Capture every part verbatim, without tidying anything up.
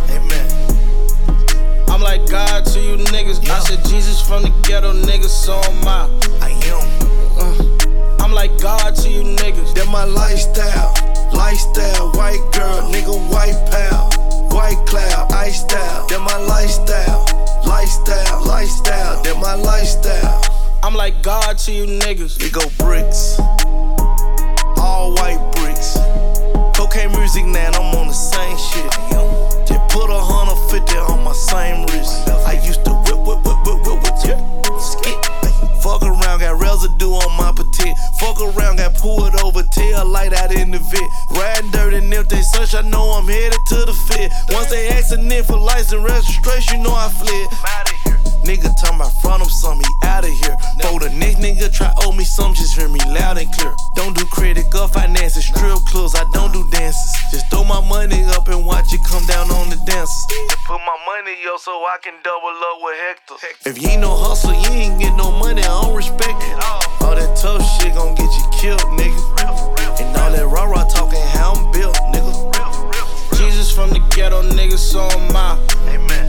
Amen. I'm like God to you niggas. Yeah. I said Jesus from the ghetto, niggas, so am I. I am. Uh, I'm like God to you niggas. That my lifestyle, lifestyle. White girl, nigga, white pal, white cloud, ice style. That my lifestyle, lifestyle, lifestyle. That my lifestyle. I'm like God to you niggas. It go bricks, all white bricks. Cocaine music now, and I'm on the same shit. Just put a hundred fifty on my same wrist. I used to whip, whip, whip, whip, whip, whip, skip, skip. Fuck around, got residue on my petite. Fuck around, got pulled over, tail light out in the vid. Riding dirty, and if they search, I know I'm headed to the Fed. Once they asking for license registration, you know I fled. Nigga talking about front him some, he outta here. For the next nigga try owe me some, just hear me loud and clear. Don't do credit, go finances, strip clubs, I don't do dances. Just throw my money up and watch it come down on the dancers. And put my money up so I can double up with Hector. If you ain't no hustle, you ain't get no money, I don't respect it. All that tough shit gon' get you killed, nigga. And all that rah-rah talking how I'm built, nigga. Jesus from the ghetto, niggas, so am I. Amen.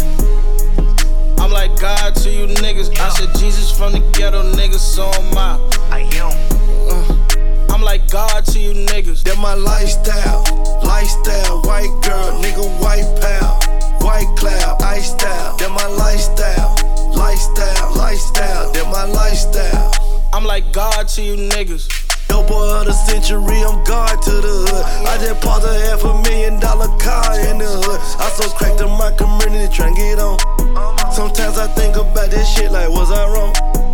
I'm like God to you niggas. Yeah. I said Jesus from the ghetto, niggas, so am I. I am. Uh, I'm like God to you niggas. That my lifestyle, lifestyle. White girl, nigga, white pal, white cloud, ice style. That my lifestyle, lifestyle, lifestyle. That my lifestyle. I'm like God to you niggas. Yo, boy of the century, I'm God to the hood. I just bought a half a million dollar car in the hood. I so cracked in my community trying to get on. Sometimes I think about this shit like, was I wrong?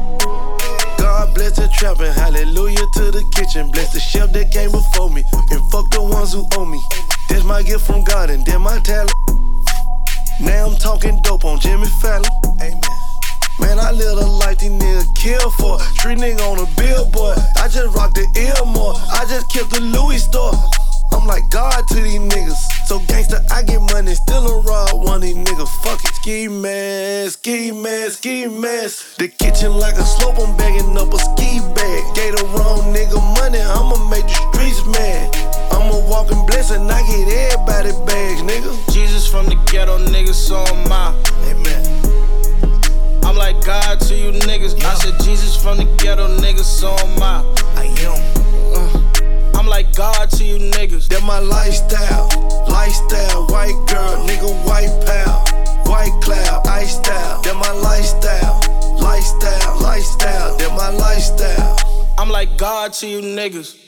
God bless the trap and hallelujah to the kitchen. Bless the chef that came before me and fuck the ones who owe me. That's my gift from God and then my talent. Now I'm talking dope on Jimmy Fallon. Amen. Man, I live a life these niggas kill for. Street nigga on a billboard. I just rock the Ilmore. I just kept the Louis store. I'm like God to these niggas. So gangsta, I get money, still a rob one of these niggas. Fuck it. Ski mask, ski mask, ski mask. The kitchen like a slope, I'm bagging up a ski bag. Gave the wrong nigga money, I'ma make the streets mad. I'm a walking blessing, I get everybody bags, nigga. Jesus from the ghetto, niggas, so am I. Amen. I'm like God to you niggas. Yeah. I said Jesus from the ghetto, niggas, so am I. I am. Uh, I'm like God to you niggas. That my lifestyle, lifestyle. White girl, nigga, white pal, white cloud, ice style. That my lifestyle, lifestyle, lifestyle. That my lifestyle. I'm like God to you niggas.